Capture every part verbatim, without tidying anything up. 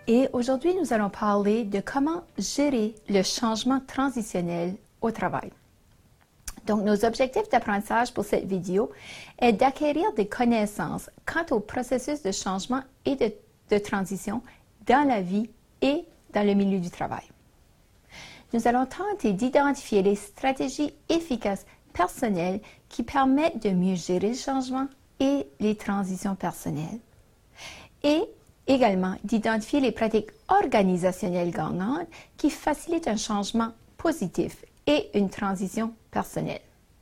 Et aujourd'hui, nous allons parler de comment gérer le changement transitionnel au travail. Donc, nos objectifs d'apprentissage pour cette vidéo est d'acquérir des connaissances quant au processus de changement et de, de transition dans la vie et dans le milieu du travail. Nous allons tenter d'identifier les stratégies efficaces personnelles qui permettent de mieux gérer le changement et les transitions personnelles. Et également d'identifier les pratiques organisationnelles gagnantes qui facilitent un changement positif et une transition personnelle.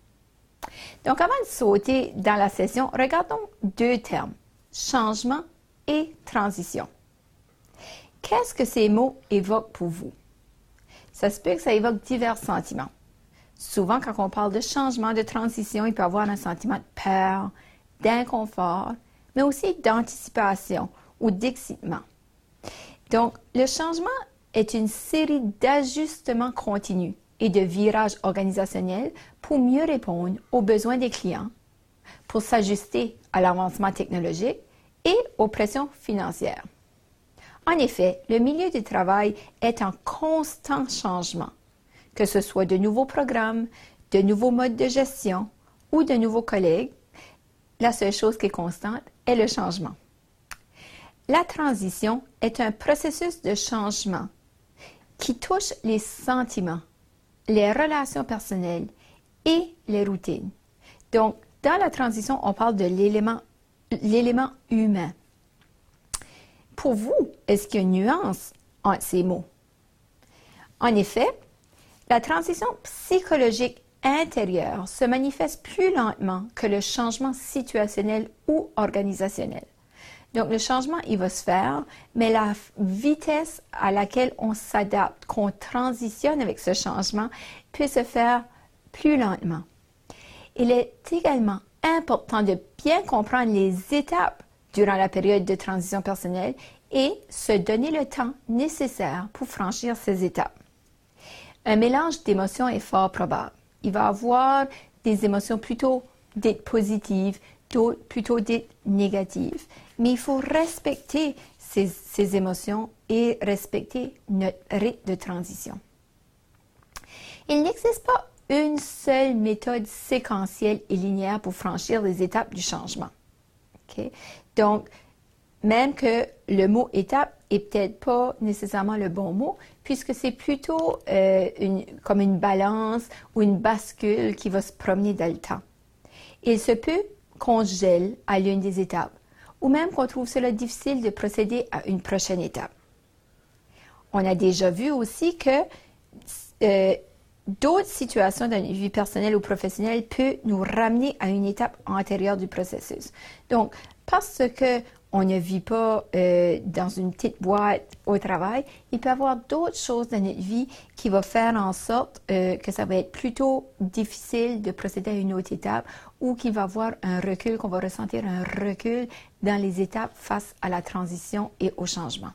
Donc, avant de sauter dans la session, regardons deux termes, changement et transition. Qu'est-ce que ces mots évoquent pour vous? Ça se peut que ça évoque divers sentiments. Souvent, quand on parle de changement, de transition, il peut y avoir un sentiment de peur, d'inconfort, mais aussi d'anticipation ou d'excitement. Donc, le changement est une série d'ajustements continus et de virages organisationnels pour mieux répondre aux besoins des clients, pour s'ajuster à l'avancement technologique et aux pressions financières. En effet, le milieu du travail est en constant changement, que ce soit de nouveaux programmes, de nouveaux modes de gestion ou de nouveaux collègues. La seule chose qui est constante est le changement. La transition est un processus de changement qui touche les sentiments, les relations personnelles et les routines. Donc, dans la transition, on parle de l'élément, l'élément humain. Pour vous, est-ce qu'il y a une nuance entre ces mots? En effet, la transition psychologique intérieure se manifeste plus lentement que le changement situationnel ou organisationnel. Donc, le changement, il va se faire, mais la vitesse à laquelle on s'adapte, qu'on transitionne avec ce changement, peut se faire plus lentement. Il est également important de bien comprendre les étapes durant la période de transition personnelle et se donner le temps nécessaire pour franchir ces étapes. Un mélange d'émotions est fort probable. Il va y avoir des émotions plutôt dites positives, d'autres plutôt dites négatives. Mais il faut respecter ces, ces émotions et respecter notre rythme de transition. Il n'existe pas une seule méthode séquentielle et linéaire pour franchir les étapes du changement. Okay? Donc, même que le mot étape est peut-être pas nécessairement le bon mot, puisque c'est plutôt euh, une, comme une balance ou une bascule qui va se promener dans le temps. Il se peut qu'on gèle à l'une des étapes, ou même qu'on trouve cela difficile de procéder à une prochaine étape. On a déjà vu aussi que euh, d'autres situations dans une vie personnelle ou professionnelle peuvent nous ramener à une étape antérieure du processus. Donc, parce que on ne vit pas euh, dans une petite boîte au travail, il peut y avoir d'autres choses dans notre vie qui vont faire en sorte euh, que ça va être plutôt difficile de procéder à une autre étape ou qu'il va y avoir un recul, qu'on va ressentir un recul dans les étapes face à la transition et au changement.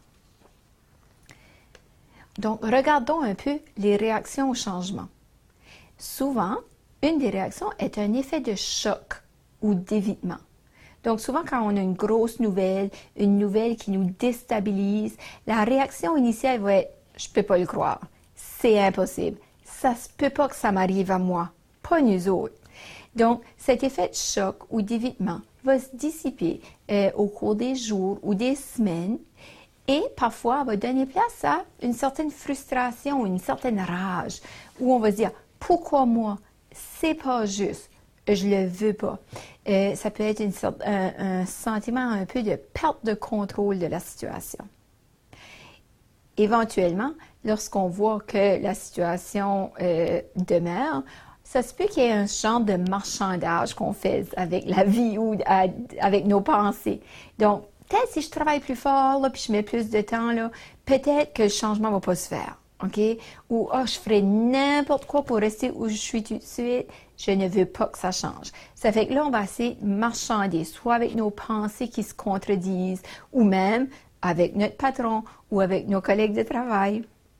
Donc, regardons un peu les réactions au changement. Souvent, une des réactions est un effet de choc ou d'évitement. Donc, souvent, quand on a une grosse nouvelle, une nouvelle qui nous déstabilise, la réaction initiale va être « je ne peux pas le croire, c'est impossible, ça ne se peut pas que ça m'arrive à moi, pas nous autres ». Donc, cet effet de choc ou d'évitement va se dissiper euh, au cours des jours ou des semaines et parfois va donner place à une certaine frustration ou une certaine rage où on va se dire « pourquoi moi? C'est pas juste. » Je le veux pas. Euh, ça peut être une sorte, un, un sentiment un peu de perte de contrôle de la situation. Éventuellement, lorsqu'on voit que la situation euh, demeure, ça se peut qu'il y ait un genre de marchandage qu'on fait avec la vie ou à, avec nos pensées. Donc, peut-être si je travaille plus fort, là, puis je mets plus de temps, là, peut-être que le changement ne va pas se faire. OK? Ou, oh, je ferai n'importe quoi pour rester où je suis tout de suite. Je ne veux pas que ça change. Ça fait que là, on va essayer de marchander, soit avec nos pensées qui se contredisent, ou même avec notre patron ou avec nos collègues de travail.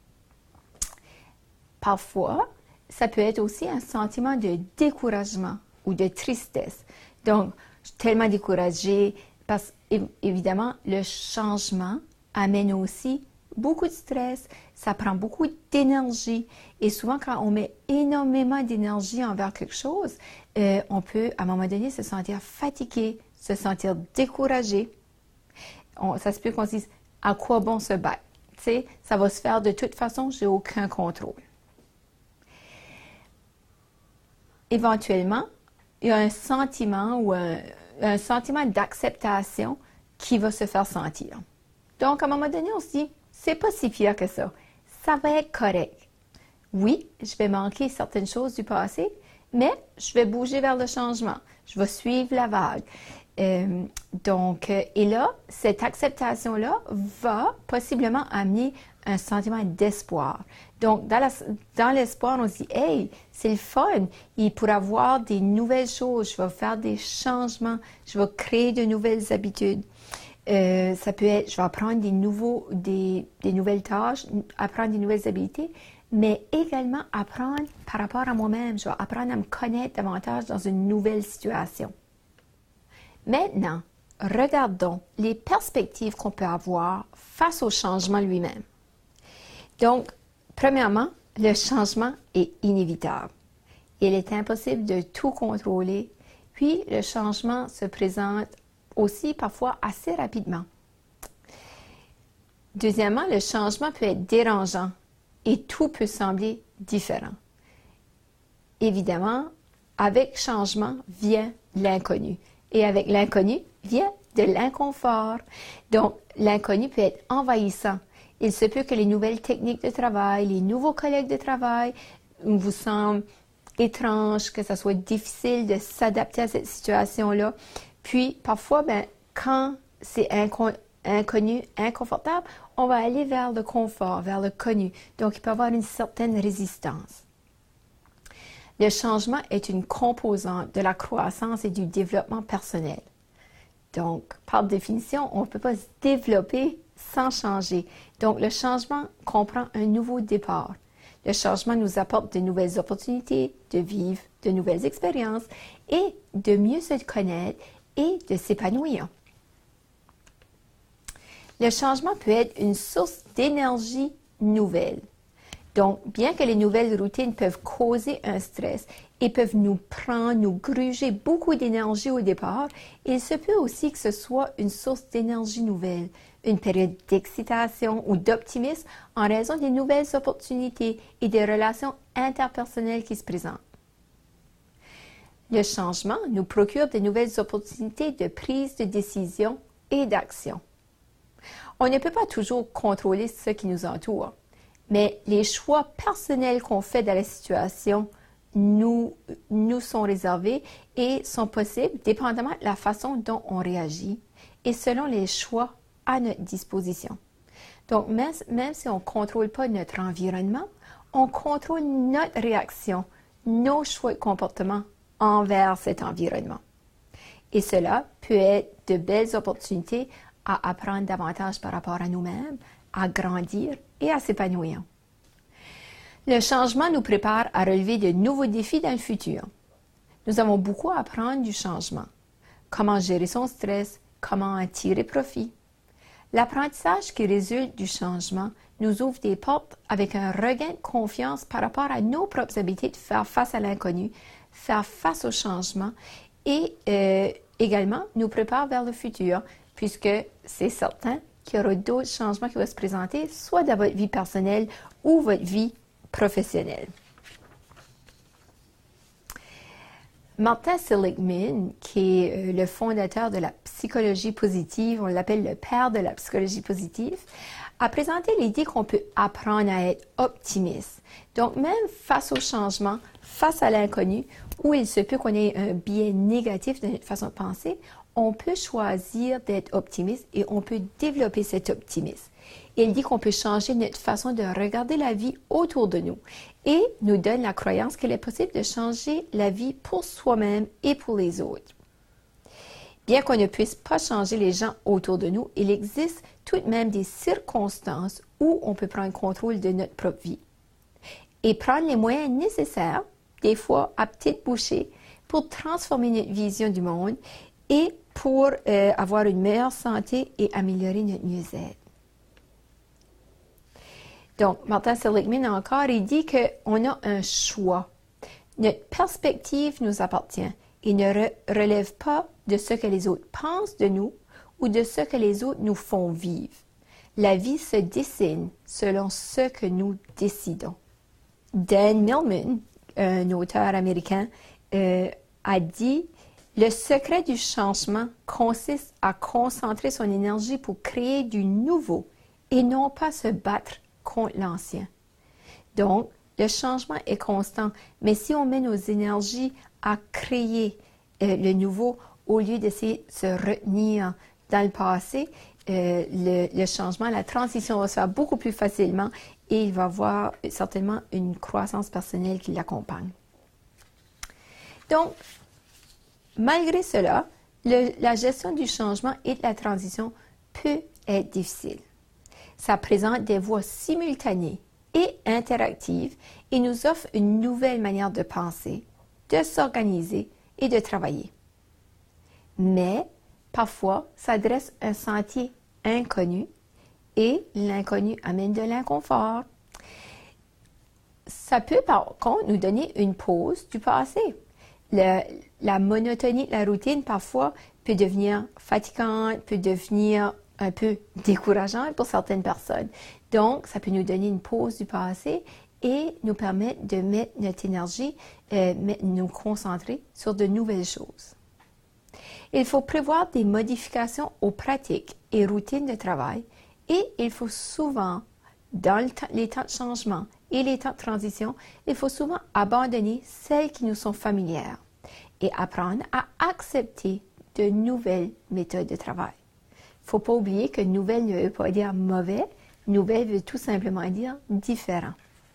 Parfois, ça peut être aussi un sentiment de découragement ou de tristesse. Donc, je suis tellement découragée parce qu'évidemment, le changement amène aussi beaucoup de stress, ça prend beaucoup d'énergie. Et souvent, quand on met énormément d'énergie envers quelque chose, euh, on peut, à un moment donné, se sentir fatigué, se sentir découragé. On, ça se peut qu'on se dise, à quoi bon se battre? Tu sais, ça va se faire de toute façon, j'ai aucun contrôle. Éventuellement, il y a un sentiment ou un, un sentiment d'acceptation qui va se faire sentir. Donc, à un moment donné, on se dit, c'est pas si pire que ça. Ça va être correct. Oui, je vais manquer certaines choses du passé, mais je vais bouger vers le changement. Je vais suivre la vague. Euh, donc, et là, cette acceptation-là va possiblement amener un sentiment d'espoir. Donc, dans, la, dans l'espoir, on se dit, hey, c'est le fun. Il pourrait y avoir des nouvelles choses. Je vais faire des changements. Je vais créer de nouvelles habitudes. Euh, ça peut être, je vais apprendre des, nouveaux, des, des nouvelles tâches, apprendre des nouvelles habiletés, mais également apprendre par rapport à moi-même. Je vais apprendre à me connaître davantage dans une nouvelle situation. Maintenant, regardons les perspectives qu'on peut avoir face au changement lui-même. Donc, premièrement, le changement est inévitable. Il est impossible de tout contrôler, puis le changement se présente aussi parfois assez rapidement. Deuxièmement, le changement peut être dérangeant et tout peut sembler différent. Évidemment, avec changement vient l'inconnu. Et avec l'inconnu vient de l'inconfort. Donc, l'inconnu peut être envahissant. Il se peut que les nouvelles techniques de travail, les nouveaux collègues de travail vous semblent étranges, que ça soit difficile de s'adapter à cette situation-là. Puis, parfois, ben, quand c'est inco- inconnu, inconfortable, on va aller vers le confort, vers le connu. Donc, il peut y avoir une certaine résistance. Le changement est une composante de la croissance et du développement personnel. Donc, par définition, on ne peut pas se développer sans changer. Donc, le changement comprend un nouveau départ. Le changement nous apporte de nouvelles opportunités de vivre de nouvelles expériences et de mieux se connaître et de s'épanouir. Le changement peut être une source d'énergie nouvelle. Donc, bien que les nouvelles routines peuvent causer un stress et peuvent nous prendre, nous gruger beaucoup d'énergie au départ, il se peut aussi que ce soit une source d'énergie nouvelle, une période d'excitation ou d'optimisme en raison des nouvelles opportunités et des relations interpersonnelles qui se présentent. Le changement nous procure de nouvelles opportunités de prise de décision et d'action. On ne peut pas toujours contrôler ce qui nous entoure, mais les choix personnels qu'on fait dans la situation nous, nous sont réservés et sont possibles dépendamment de la façon dont on réagit et selon les choix à notre disposition. Donc, même, même si on ne contrôle pas notre environnement, on contrôle notre réaction, nos choix de comportement envers cet environnement. Et cela peut être de belles opportunités à apprendre davantage par rapport à nous-mêmes, à grandir et à s'épanouir. Le changement nous prépare à relever de nouveaux défis dans le futur. Nous avons beaucoup à apprendre du changement. Comment gérer son stress, comment en tirer profit. L'apprentissage qui résulte du changement nous ouvre des portes avec un regain de confiance par rapport à nos propres habiletés de faire face à l'inconnu, faire face au changement et euh, également nous prépare vers le futur, puisque c'est certain qu'il y aura d'autres changements qui vont se présenter, soit dans votre vie personnelle ou votre vie professionnelle. Martin Seligman, qui est le fondateur de la psychologie positive, on l'appelle le père de la psychologie positive, a présenté l'idée qu'on peut apprendre à être optimiste. Donc, même face au changement, face à l'inconnu, où il se peut qu'on ait un biais négatif de notre façon de penser, on peut choisir d'être optimiste et on peut développer cet optimisme. Il dit qu'on peut changer notre façon de regarder la vie autour de nous et nous donne la croyance qu'il est possible de changer la vie pour soi-même et pour les autres. Bien qu'on ne puisse pas changer les gens autour de nous, il existe tout de même des circonstances où on peut prendre contrôle de notre propre vie et prendre les moyens nécessaires, des fois à petite bouchée, pour transformer notre vision du monde et pour euh, avoir une meilleure santé et améliorer notre mieux-être. Donc, Martin Seligman encore, il dit qu'on a un choix. Notre perspective nous appartient et ne re- relève pas de ce que les autres pensent de nous ou de ce que les autres nous font vivre. La vie se dessine selon ce que nous décidons. Dan Millman, un auteur américain, euh, a dit « Le secret du changement consiste à concentrer son énergie pour créer du nouveau et non pas se battre contre l'ancien. » Donc, le changement est constant, mais si on met nos énergies à créer euh, le nouveau au lieu d'essayer de se retenir dans le passé, euh, le, le changement, la transition va se faire beaucoup plus facilement et il va y avoir certainement une croissance personnelle qui l'accompagne. Donc, malgré cela, le, la gestion du changement et de la transition peut être difficile. Ça présente des voies simultanées et interactives et nous offre une nouvelle manière de penser, de s'organiser et de travailler. Mais, parfois, ça dresse un sentier inconnu et l'inconnu amène de l'inconfort. Ça peut, par contre, nous donner une pause du passé. Le, la monotonie de la routine, parfois, peut devenir fatigante, peut devenir un peu décourageante pour certaines personnes. Donc, ça peut nous donner une pause du passé et nous permettre de mettre notre énergie, euh, nous concentrer sur de nouvelles choses. Il faut prévoir des modifications aux pratiques et routines de travail et il faut souvent, dans le temps, les temps de changement et les temps de transition, il faut souvent abandonner celles qui nous sont familières et apprendre à accepter de nouvelles méthodes de travail. Il ne faut pas oublier que nouvelle ne veut pas dire mauvais, nouvelle veut tout simplement dire différent.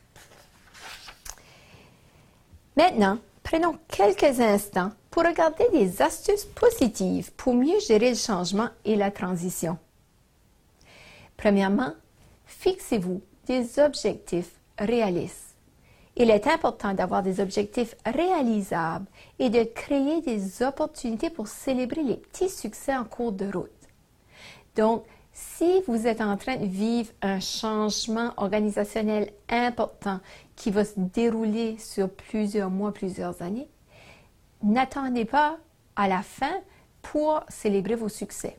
Maintenant, prenons quelques instants pour regarder des astuces positives pour mieux gérer le changement et la transition. Premièrement, fixez-vous des objectifs réalistes. Il est important d'avoir des objectifs réalisables et de créer des opportunités pour célébrer les petits succès en cours de route. Donc, si vous êtes en train de vivre un changement organisationnel important qui va se dérouler sur plusieurs mois, plusieurs années, n'attendez pas à la fin pour célébrer vos succès.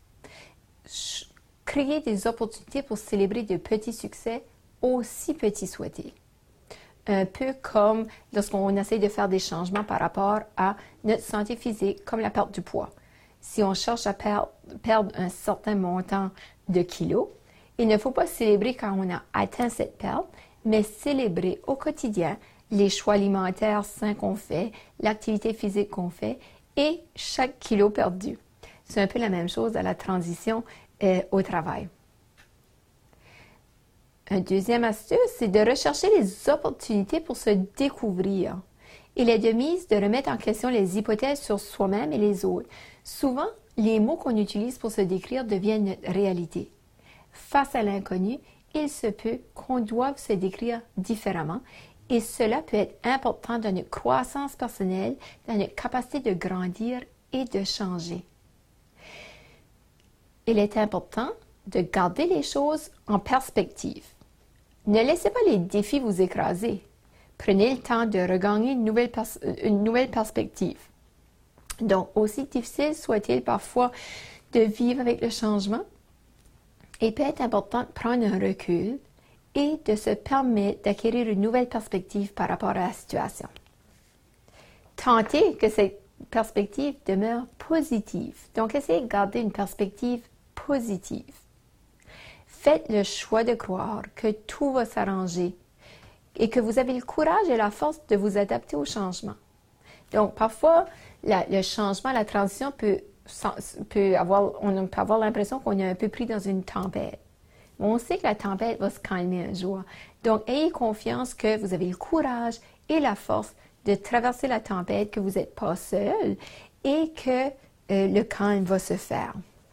Créez des opportunités pour célébrer de petits succès, aussi petits soient-ils. Un peu comme lorsqu'on essaie de faire des changements par rapport à notre santé physique, comme la perte du poids. Si on cherche à per- perdre un certain montant de kilos, il ne faut pas célébrer quand on a atteint cette perte, mais célébrer au quotidien les choix alimentaires sains qu'on fait, l'activité physique qu'on fait et chaque kilo perdu. C'est un peu la même chose à la transition euh, au travail. Une deuxième astuce, c'est de rechercher les opportunités pour se découvrir. Il est de mise de remettre en question les hypothèses sur soi-même et les autres. Souvent, les mots qu'on utilise pour se décrire deviennent notre réalité. Face à l'inconnu, il se peut qu'on doive se décrire différemment et cela peut être important dans notre croissance personnelle, dans notre capacité de grandir et de changer. Il est important de garder les choses en perspective. Ne laissez pas les défis vous écraser. Prenez le temps de regagner une nouvelle, pers- une nouvelle perspective. Donc, aussi difficile soit-il parfois de vivre avec le changement, il peut être important de prendre un recul et de se permettre d'acquérir une nouvelle perspective par rapport à la situation. Tentez que cette perspective demeure positive. Donc, essayez de garder une perspective positive. Faites le choix de croire que tout va s'arranger et que vous avez le courage et la force de vous adapter au changement. Donc, parfois, la, le changement, la transition peut, peut avoir, on peut avoir l'impression qu'on est un peu pris dans une tempête. Mais on sait que la tempête va se calmer un jour. Donc, ayez confiance que vous avez le courage et la force de traverser la tempête, que vous n'êtes pas seul et que euh, le calme va se faire.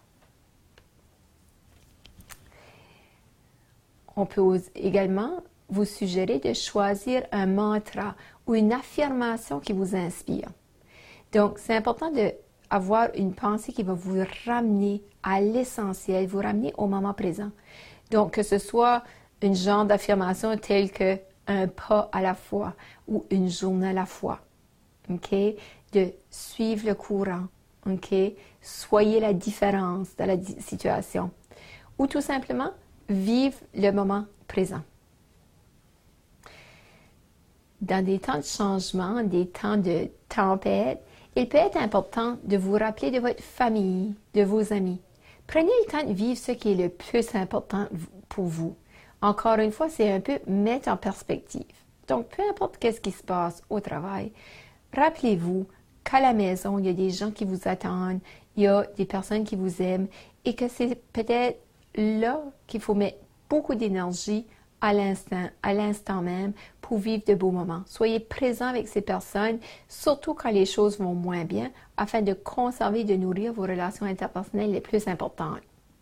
On peut également vous suggérer de choisir un mantra ou une affirmation qui vous inspire. Donc, c'est important d'avoir une pensée qui va vous ramener à l'essentiel, vous ramener au moment présent. Donc, que ce soit une genre d'affirmation telle que un pas à la fois ou une journée à la fois. OK? De suivre le courant. OK? Soyez la différence dans la situation. Ou tout simplement, vivre le moment présent. Dans des temps de changement, des temps de tempête, il peut être important de vous rappeler de votre famille, de vos amis. Prenez le temps de vivre ce qui est le plus important pour vous. Encore une fois, c'est un peu mettre en perspective. Donc, peu importe qu'est-ce qui se passe au travail, rappelez-vous qu'à la maison, il y a des gens qui vous attendent, il y a des personnes qui vous aiment et que c'est peut-être là qu'il faut mettre beaucoup d'énergie à l'instant, à l'instant même pour vivre de beaux moments. Soyez présent avec ces personnes, surtout quand les choses vont moins bien, afin de conserver et de nourrir vos relations interpersonnelles les plus importantes.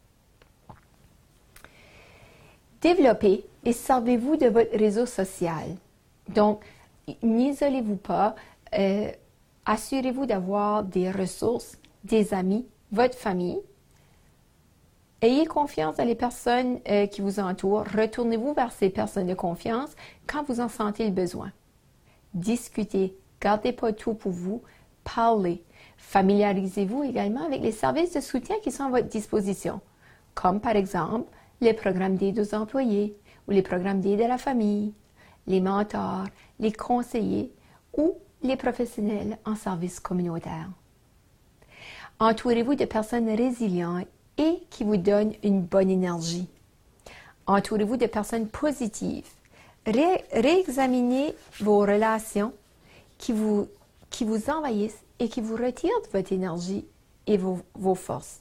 Développez et servez-vous de votre réseau social. Donc, n'isolez-vous pas, euh, assurez-vous d'avoir des ressources, des amis, votre famille. Ayez confiance dans les personnes euh, qui vous entourent. Retournez-vous vers ces personnes de confiance quand vous en sentez le besoin. Discutez, gardez pas tout pour vous, parlez. Familiarisez-vous également avec les services de soutien qui sont à votre disposition, comme par exemple les programmes d'aide aux employés ou les programmes d'aide à la famille, les mentors, les conseillers ou les professionnels en service communautaire. Entourez-vous de personnes résilientes et qui vous donnent une bonne énergie. Entourez-vous de personnes positives. Ré- réexaminez vos relations qui vous, qui vous envahissent et qui vous retirent de votre énergie et vos, vos forces.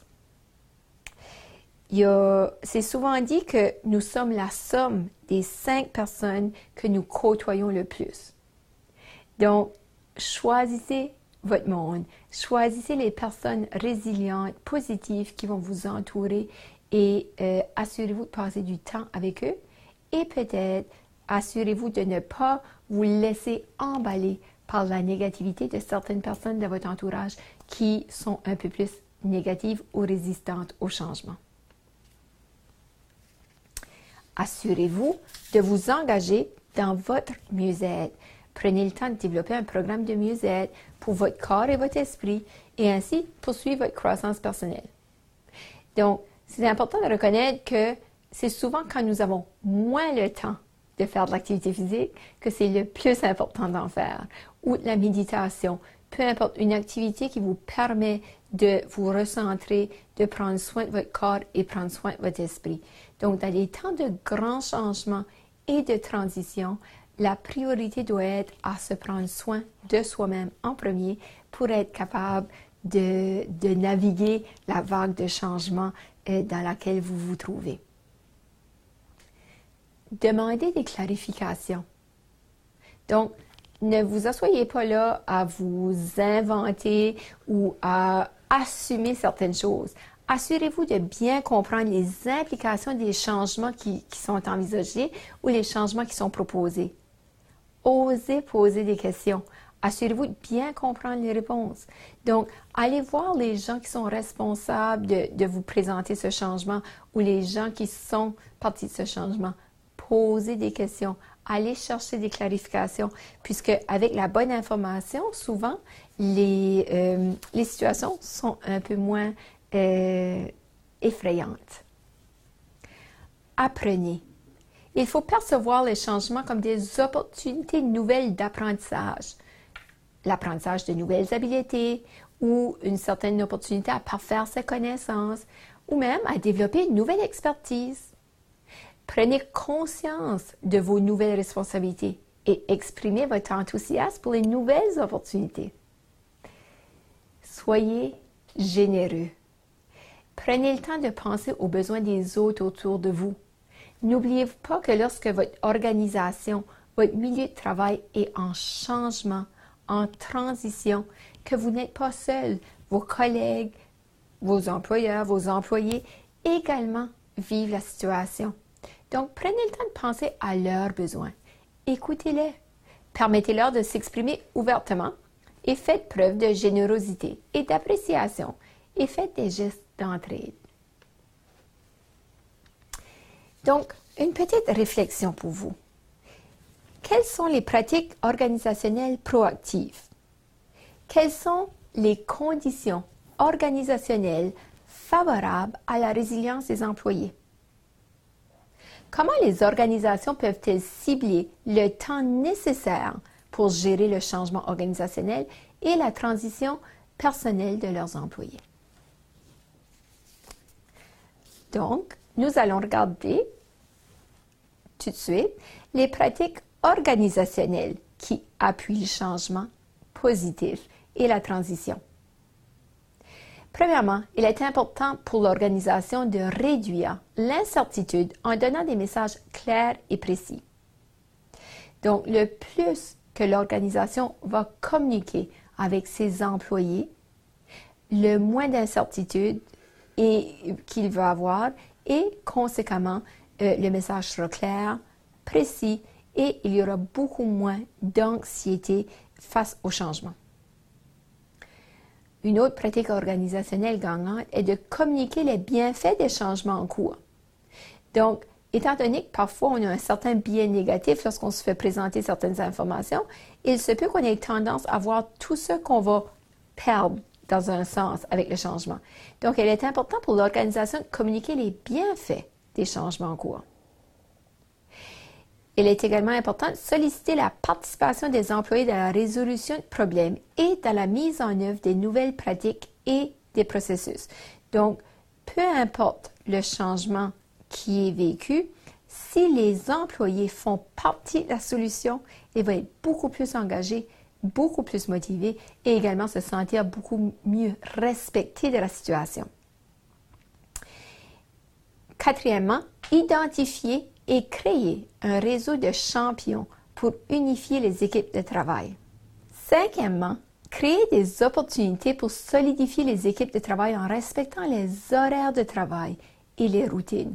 Il y a, c'est souvent dit que nous sommes la somme des cinq personnes que nous côtoyons le plus. Donc, choisissez votre monde. Choisissez les personnes résilientes, positives qui vont vous entourer et euh, assurez-vous de passer du temps avec eux et peut-être assurez-vous de ne pas vous laisser emballer par la négativité de certaines personnes de votre entourage qui sont un peu plus négatives ou résistantes au changement. Assurez-vous de vous engager dans votre mieux-être. Prenez le temps de développer un programme de mieux-être pour votre corps et votre esprit et ainsi poursuivre votre croissance personnelle. Donc, c'est important de reconnaître que c'est souvent quand nous avons moins le temps de faire de l'activité physique que c'est le plus important d'en faire, ou de la méditation, peu importe, une activité qui vous permet de vous recentrer, de prendre soin de votre corps et prendre soin de votre esprit. Donc, dans les temps de grands changements et de transition, la priorité doit être à se prendre soin de soi-même en premier pour être capable de, de naviguer la vague de changement euh, dans laquelle vous vous trouvez. Demandez des clarifications. Donc, ne vous asseyez pas là à vous inventer ou à assumer certaines choses. Assurez-vous de bien comprendre les implications des changements qui, qui sont envisagés ou les changements qui sont proposés. Osez poser des questions. Assurez-vous de bien comprendre les réponses. Donc, allez voir les gens qui sont responsables de, de vous présenter ce changement ou les gens qui sont partis de ce changement. Posez des questions. Allez chercher des clarifications, puisque avec la bonne information, souvent, les, euh, les situations sont un peu moins euh, effrayantes. Apprenez. Il faut percevoir les changements comme des opportunités nouvelles d'apprentissage. L'apprentissage de nouvelles habiletés ou une certaine opportunité à parfaire ses connaissances ou même à développer une nouvelle expertise. Prenez conscience de vos nouvelles responsabilités et exprimez votre enthousiasme pour les nouvelles opportunités. Soyez généreux. Prenez le temps de penser aux besoins des autres autour de vous. N'oubliez pas que lorsque votre organisation, votre milieu de travail est en changement, en transition, que vous n'êtes pas seul. Vos collègues, vos employeurs, vos employés également vivent la situation. Donc, prenez le temps de penser à leurs besoins. Écoutez-les. Permettez-leur de s'exprimer ouvertement et faites preuve de générosité et d'appréciation et faites des gestes d'entraide. Donc, une petite réflexion pour vous. Quelles sont les pratiques organisationnelles proactives? Quelles sont les conditions organisationnelles favorables à la résilience des employés? Comment les organisations peuvent-elles cibler le temps nécessaire pour gérer le changement organisationnel et la transition personnelle de leurs employés? Donc, nous allons regarder tout de suite les pratiques organisationnelles qui appuient le changement positif et la transition. Premièrement, il est important pour l'organisation de réduire l'incertitude en donnant des messages clairs et précis. Donc, le plus que l'organisation va communiquer avec ses employés, le moins d'incertitude qu'il va avoir et, conséquemment, euh, le message sera clair, précis et il y aura beaucoup moins d'anxiété face au changement. Une autre pratique organisationnelle gagnante est de communiquer les bienfaits des changements en cours. Donc, étant donné que parfois on a un certain biais négatif lorsqu'on se fait présenter certaines informations, il se peut qu'on ait tendance à voir tout ce qu'on va perdre dans un sens avec le changement. Donc, il est important pour l'organisation de communiquer les bienfaits des changements en cours. Il est également important de solliciter la participation des employés dans la résolution de problèmes et dans la mise en œuvre des nouvelles pratiques et des processus. Donc, peu importe le changement qui est vécu, si les employés font partie de la solution, ils vont être beaucoup plus engagés, beaucoup plus motivés et également se sentir beaucoup mieux respectés de la situation. Quatrièmement, identifier et créer un réseau de champions pour unifier les équipes de travail. Cinquièmement, créer des opportunités pour solidifier les équipes de travail en respectant les horaires de travail et les routines.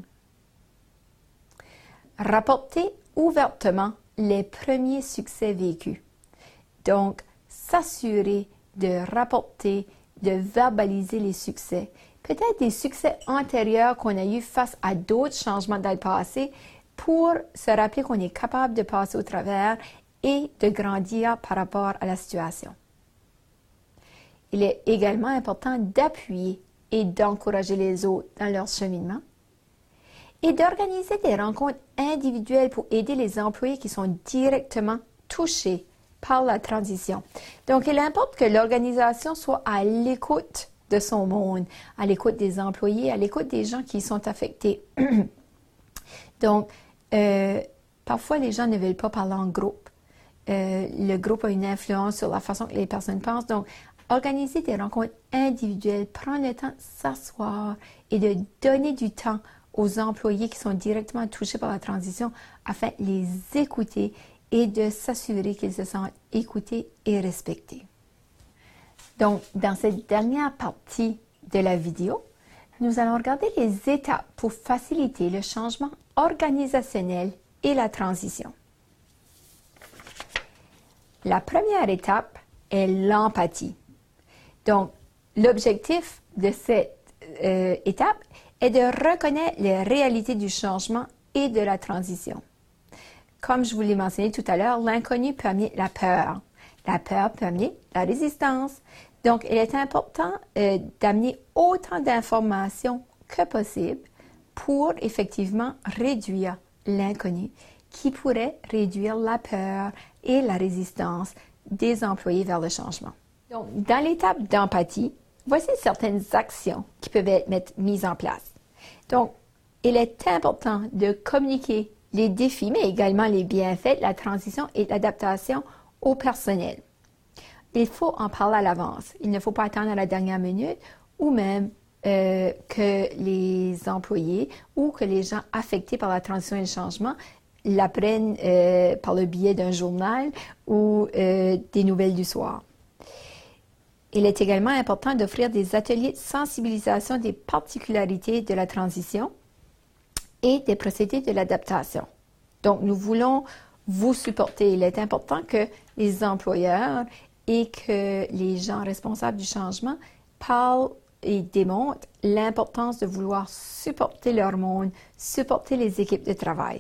Rapporter ouvertement les premiers succès vécus. Donc, s'assurer de rapporter, de verbaliser les succès. Peut-être des succès antérieurs qu'on a eu face à d'autres changements dans le passé pour se rappeler qu'on est capable de passer au travers et de grandir par rapport à la situation. Il est également important d'appuyer et d'encourager les autres dans leur cheminement et d'organiser des rencontres individuelles pour aider les employés qui sont directement touchés par la transition. Donc, il importe que l'organisation soit à l'écoute de son monde, à l'écoute des employés, à l'écoute des gens qui sont affectés. Donc, euh, parfois, les gens ne veulent pas parler en groupe. Euh, le groupe a une influence sur la façon que les personnes pensent. Donc, organiser des rencontres individuelles, prendre le temps de s'asseoir et de donner du temps aux employés qui sont directement touchés par la transition afin de les écouter et de s'assurer qu'ils se sentent écoutés et respectés. Donc, dans cette dernière partie de la vidéo, nous allons regarder les étapes pour faciliter le changement organisationnel et la transition. La première étape est l'empathie. Donc, l'objectif de cette euh, étape est de reconnaître les réalités du changement et de la transition. Comme je vous l'ai mentionné tout à l'heure, l'inconnu peut amener la peur. La peur peut amener la résistance. Donc, il est important euh, d'amener autant d'informations que possible pour effectivement réduire l'inconnu qui pourrait réduire la peur et la résistance des employés vers le changement. Donc, dans l'étape d'empathie, voici certaines actions qui peuvent être mises en place. Donc, il est important de communiquer les défis, mais également les bienfaits de la transition et de l'adaptation au personnel. Il faut en parler à l'avance. Il ne faut pas attendre à la dernière minute ou même euh, que les employés ou que les gens affectés par la transition et le changement l'apprennent euh, par le biais d'un journal ou euh, des nouvelles du soir. Il est également important d'offrir des ateliers de sensibilisation des particularités de la transition et des procédés de l'adaptation. Donc, nous voulons vous supporter. Il est important que les employeurs et que les gens responsables du changement parlent ils démontrent l'importance de vouloir supporter leur monde, supporter les équipes de travail.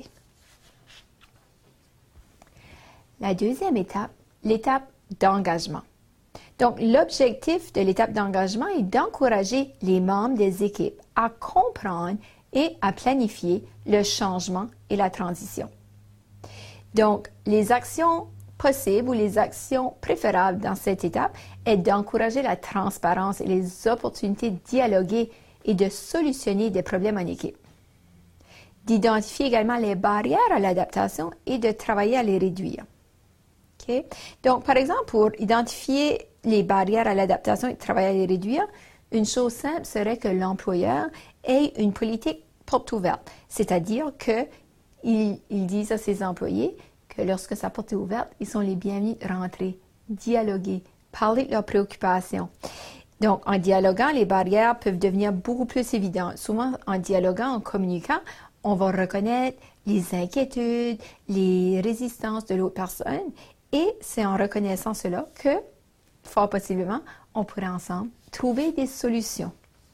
La deuxième étape, l'étape d'engagement. Donc, l'objectif de l'étape d'engagement est d'encourager les membres des équipes à comprendre et à planifier le changement et la transition. Donc, les actions possibles ou les actions préférables dans cette étape est d'encourager la transparence et les opportunités de dialoguer et de solutionner des problèmes en équipe. D'identifier également les barrières à l'adaptation et de travailler à les réduire. Okay? Donc, par exemple, pour identifier les barrières à l'adaptation et travailler à les réduire, une chose simple serait que l'employeur ait une politique porte ouverte, c'est-à-dire qu'il il dise à ses employés que lorsque sa porte est ouverte, ils sont les bienvenus de rentrer, dialoguer, parler de leurs préoccupations. Donc, en dialoguant, les barrières peuvent devenir beaucoup plus évidentes. Souvent, en dialoguant, en communiquant, on va reconnaître les inquiétudes, les résistances de l'autre personne, et c'est en reconnaissant cela que, fort possiblement, on pourrait ensemble trouver des solutions.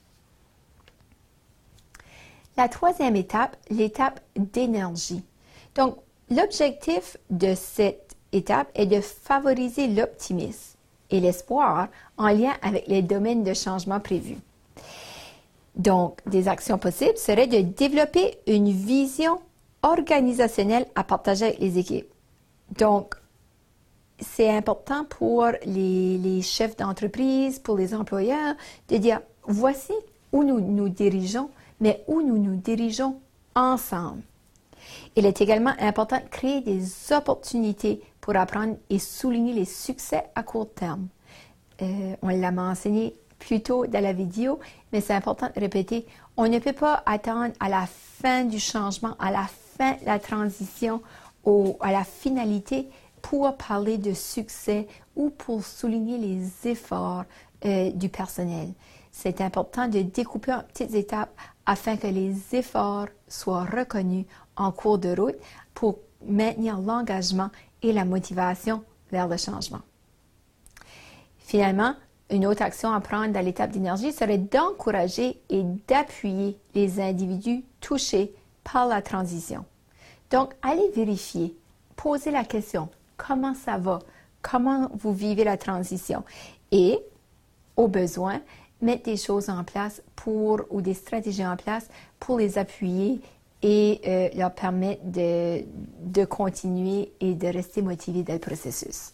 La troisième étape, l'étape d'énergie. Donc, l'objectif de cette étape est de favoriser l'optimisme et l'espoir en lien avec les domaines de changement prévus. Donc, des actions possibles seraient de développer une vision organisationnelle à partager avec les équipes. Donc, c'est important pour les, les chefs d'entreprise, pour les employeurs, de dire voici où nous nous dirigeons, mais où nous nous dirigeons ensemble. Il est également important de créer des opportunités pour apprendre et souligner les succès à court terme. Euh, on l'a mentionné plus tôt dans la vidéo, mais c'est important de répéter, on ne peut pas attendre à la fin du changement, à la fin de la transition, au, à la finalité pour parler de succès ou pour souligner les efforts euh, du personnel. C'est important de découper en petites étapes afin que les efforts soient reconnus en cours de route pour maintenir l'engagement et la motivation vers le changement. Finalement, une autre action à prendre dans l'étape d'énergie serait d'encourager et d'appuyer les individus touchés par la transition. Donc, allez vérifier, posez la question, comment ça va? Comment vous vivez la transition? Et, au besoin, mettre des choses en place pour, ou des stratégies en place pour les appuyer et euh, leur permettre de, de continuer et de rester motivés dans le processus.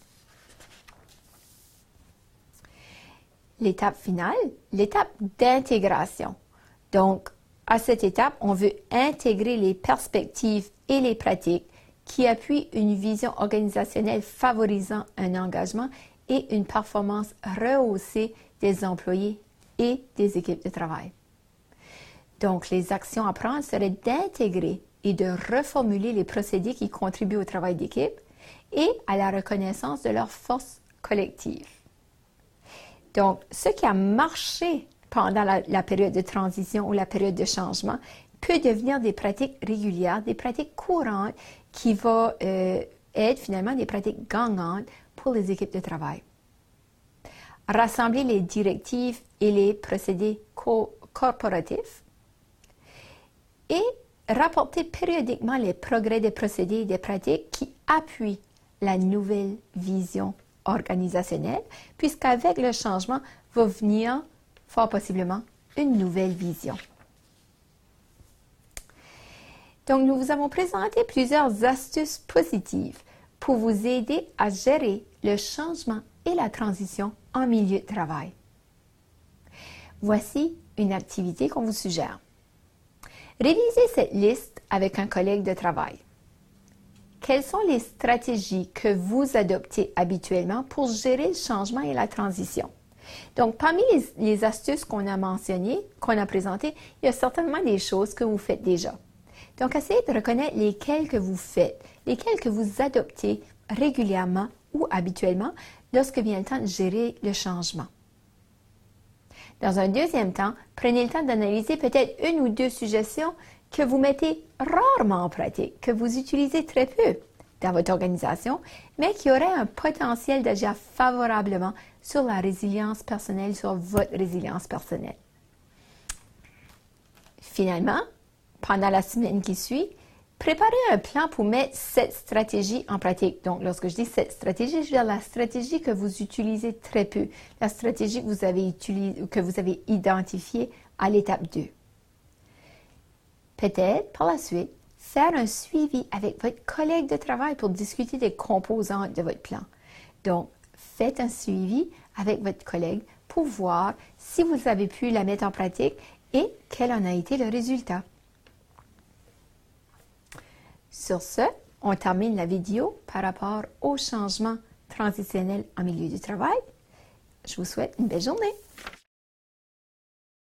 L'étape finale, l'étape d'intégration. Donc, à cette étape, on veut intégrer les perspectives et les pratiques qui appuient une vision organisationnelle favorisant un engagement et une performance rehaussée des employés et des équipes de travail. Donc, les actions à prendre seraient d'intégrer et de reformuler les procédés qui contribuent au travail d'équipe et à la reconnaissance de leurs forces collectives. Donc, ce qui a marché pendant la, la période de transition ou la période de changement peut devenir des pratiques régulières, des pratiques courantes qui vont euh, être finalement des pratiques gagnantes pour les équipes de travail. Rassembler les directives et les procédés co- corporatifs et rapporter périodiquement les progrès des procédés et des pratiques qui appuient la nouvelle vision organisationnelle, puisqu'avec le changement va venir fort possiblement une nouvelle vision. Donc, nous vous avons présenté plusieurs astuces positives pour vous aider à gérer le changement et la transition en milieu de travail. Voici une activité qu'on vous suggère. Révisez cette liste avec un collègue de travail. Quelles sont les stratégies que vous adoptez habituellement pour gérer le changement et la transition? Donc, parmi les, les astuces qu'on a mentionnées, qu'on a présentées, il y a certainement des choses que vous faites déjà. Donc, essayez de reconnaître lesquelles que vous faites, lesquelles que vous adoptez régulièrement ou habituellement lorsque vient le temps de gérer le changement. Dans un deuxième temps, prenez le temps d'analyser peut-être une ou deux suggestions que vous mettez rarement en pratique, que vous utilisez très peu dans votre organisation, mais qui auraient un potentiel d'agir favorablement sur la résilience personnelle, sur votre résilience personnelle. Finalement, pendant la semaine qui suit, préparez un plan pour mettre cette stratégie en pratique. Donc, lorsque je dis cette stratégie, je veux dire la stratégie que vous utilisez très peu, la stratégie que vous avez, utilisée, que vous avez identifiée à l'étape deux. Peut-être, par la suite, faire un suivi avec votre collègue de travail pour discuter des composantes de votre plan. Donc, faites un suivi avec votre collègue pour voir si vous avez pu la mettre en pratique et quel en a été le résultat. Sur ce, on termine la vidéo par rapport au changement transitionnel en milieu du travail. Je vous souhaite une belle journée.